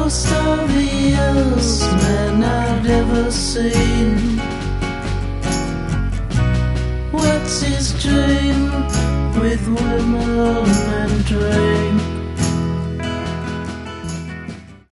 most obvious man I've ever seen. What's his dream with women and dreams?